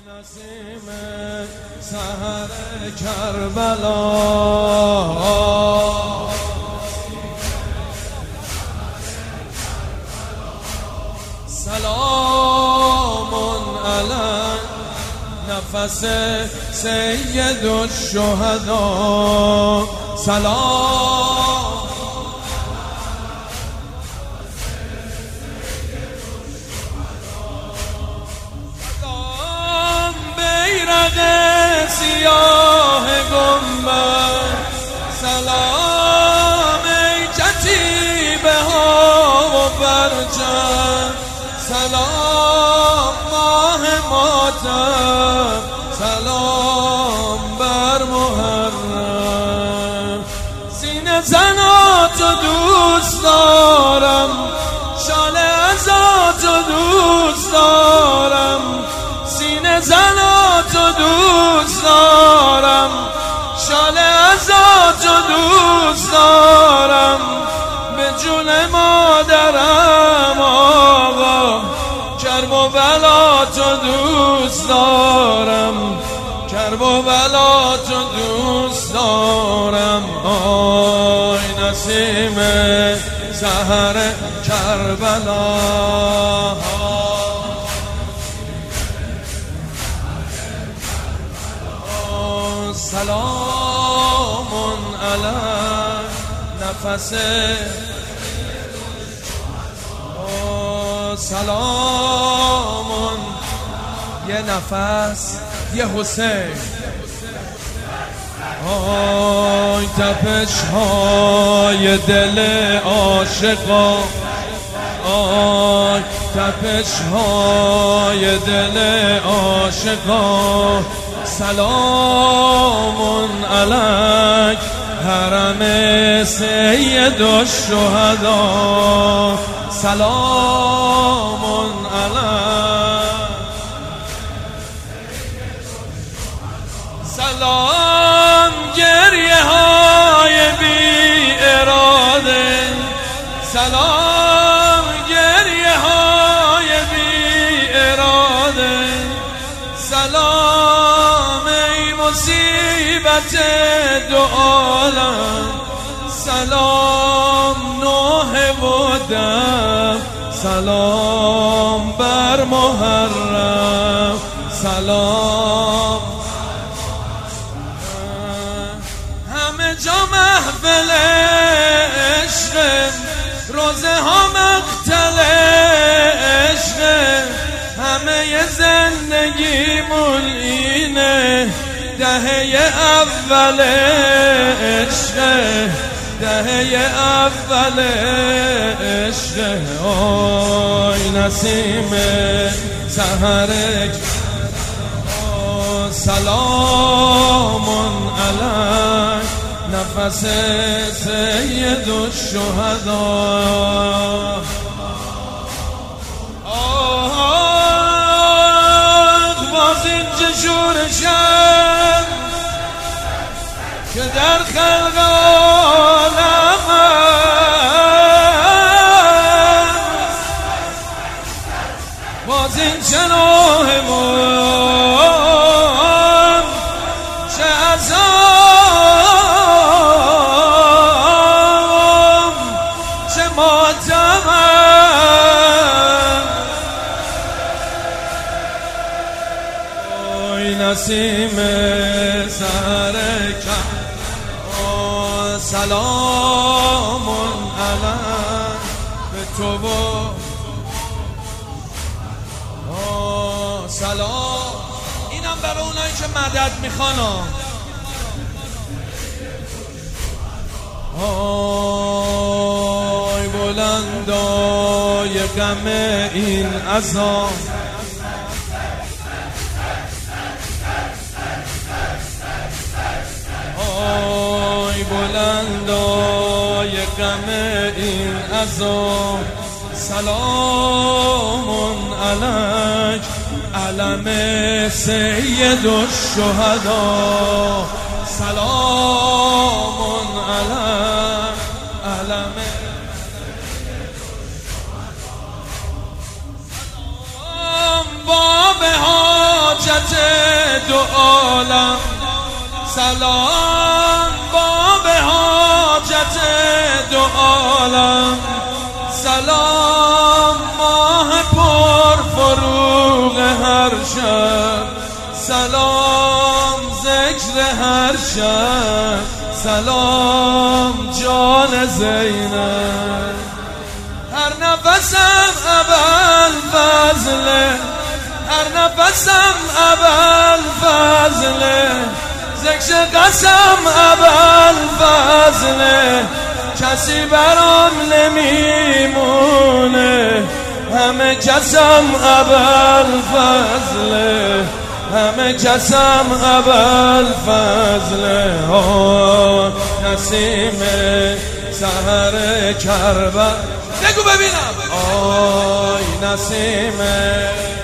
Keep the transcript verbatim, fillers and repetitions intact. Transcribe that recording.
نسیم سحر کربلا سلام علی نفس سید الشهدا سلام بیرق سیاه گنبد سلام ای کتیبه ها و برجم سلام ماه ماتم سلام بر محرم سینه زناتو دوست دارم شال ازاتو دوست دارم سینه زناتو دوست دارم شال ازاتو دوست دارم به جون مادرم آقا کرب و بلا تو دوست دارم کرب و بلا تو دوست دارم آی نسیم سحر کربلا سلام علی نفس سلام یه نفس یه حسین آی تپش های دل عاشقا آی تپش های دل عاشقا سلام علیک حرم سید الشهدا سلام علیک سلام گریه های بی اراده سلام گریه های بی اراده سلام ای مصیبت دو عالم سلام نوح و دم سلام بر محرم سلام همه جا محفل عشق روزه ها مقتل عشق همه زندگیمون اینه دهه اول عشق دهه اول عشق آی نسیم سحر سلام علیک نفس سید الشهدا شورشم که در خلق عالم باز این چنوهمون چه عذاب چه ماتمم نسیم سحر کربلا سلام علیک به تو و سلام اینم برای اونایی که مدد میخوان آی بلندای غم این عذاب آی بلندای غم این عذاب سلام علیک علم سید الشهدا سلام علیک علم باب حاجت دو عالم، سلام باب حاجت دو عالم، سلام ماه پر فروغ هر شب، سلام ذکر هر شب، سلام جان زینب. هر نفسم ابل فضله، هر نفسم ابل فضله، ذکر قسم ابل فضله، کسی برام نمیمونه، همه کسم ابل فضله، همه کسم ابل فضله. آه نسیم سحر کربلا، بگو ببینم. آی نسیم